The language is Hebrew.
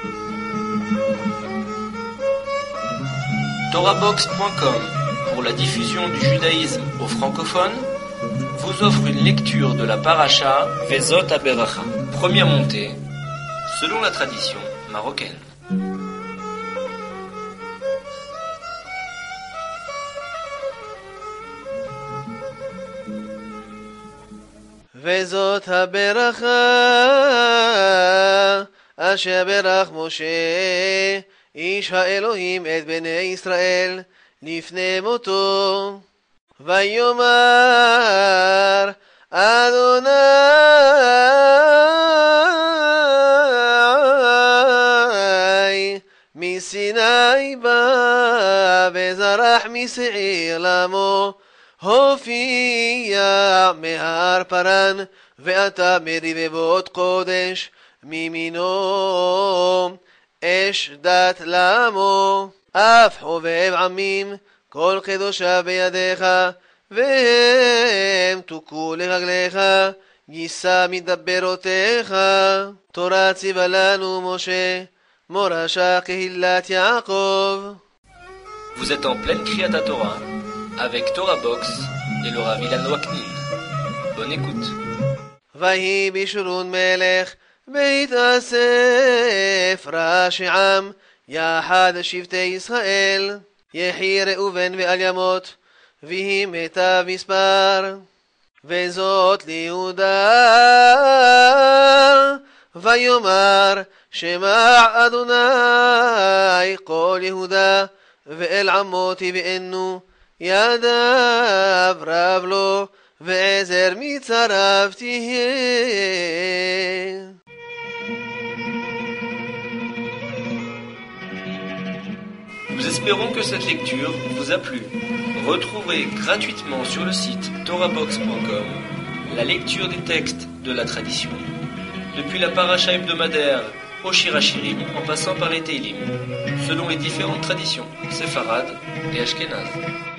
TorahBox.com, pour la diffusion du judaïsme aux francophones, vous offre une lecture de la paracha Vezot HaBeracha, première montée, selon la tradition marocaine. וזאת הברכה אשר ברך משה איש האלוהים את בני ישראל לפני מותו, ויאמר אדוני מסיני בא וזרח משעיר למו, הופיע מהר פרן ואתה מרבבות קודש מימינו אש דת למו, אף חובב עמים כל קדושה בידיך והם תוכו לרגליך, יישא מדברותיך. תורה ציווה לנו משה מורשה קהילת יעקב. Vous êtes en pleine Kriyat Torah avec Torah Box et le Rav Ilan Waknin. Bonne écoute. ויהי בישורון מלך בהתאסף ראשי עם יחד שבטי ישראל, יחי ראובן ועל ימות ויהי מיטב מספר, וזאת ליהודה ויאמר שמע אדוני כל יהודה ואל עמו תביאנו, ידיו רב לו ועזר מצריו תהיה. Nous espérons que cette lecture vous a plu. Retrouvez gratuitement sur le site torahbox.com la lecture des textes de la tradition, depuis la paracha hebdomadaire au Shir HaShirim en passant par les Teilim, selon les différentes traditions séfarades et ashkénazes.